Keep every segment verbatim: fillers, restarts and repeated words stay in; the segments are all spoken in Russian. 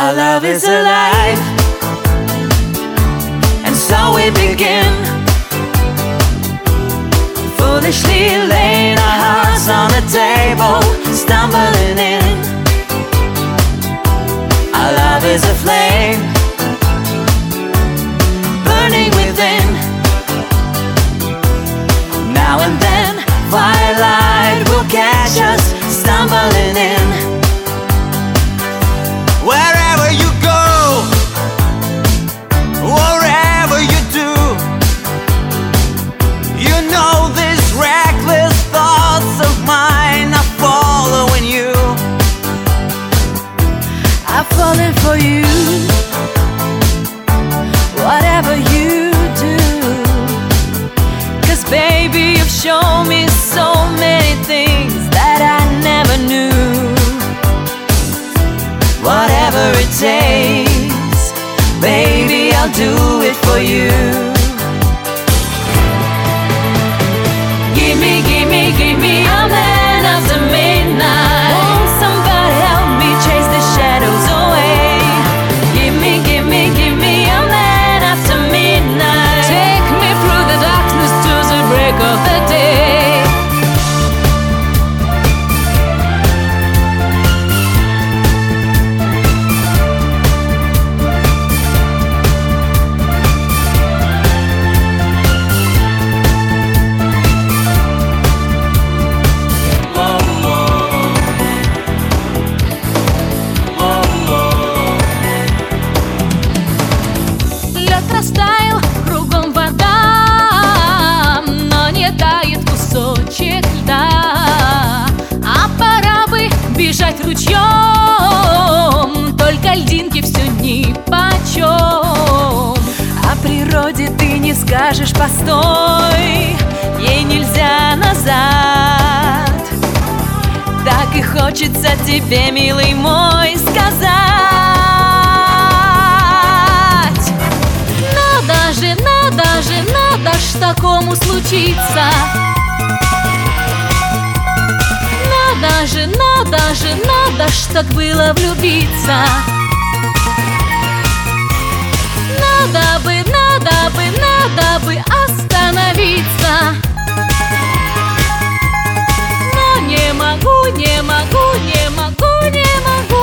Our love is alive, and so we begin, foolishly laying our hearts on the table, stumbling in. Our love is a flame, burning within. Now and then, firelight will catch us stumbling in. Wherever you go, wherever you do, you know these reckless thoughts of mine are following you. I'm falling for you, whatever you do. 'Cause baby, you've shown me so many things that I never knew. Whatever it takes, baby, I'll do it for you. Give me, give me, give me a man after midnight. Won't somebody help me chase the shadows away? Give me, give me, give me a man after midnight. Take me through the darkness to the break of the day. Растаял, кругом вода, но не тает кусочек льда. А пора бы бежать ручьем, только льдинки все нипочем. О природе ты не скажешь постой, ей нельзя назад. Так и хочется тебе, милый мой, сказать: надо же, надо же, надо ж такому случиться. Надо же, надо же, надо ж так было влюбиться. Надо бы, надо бы, надо бы остановиться. Но не могу, не могу, не могу, не могу.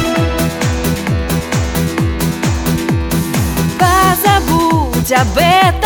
Об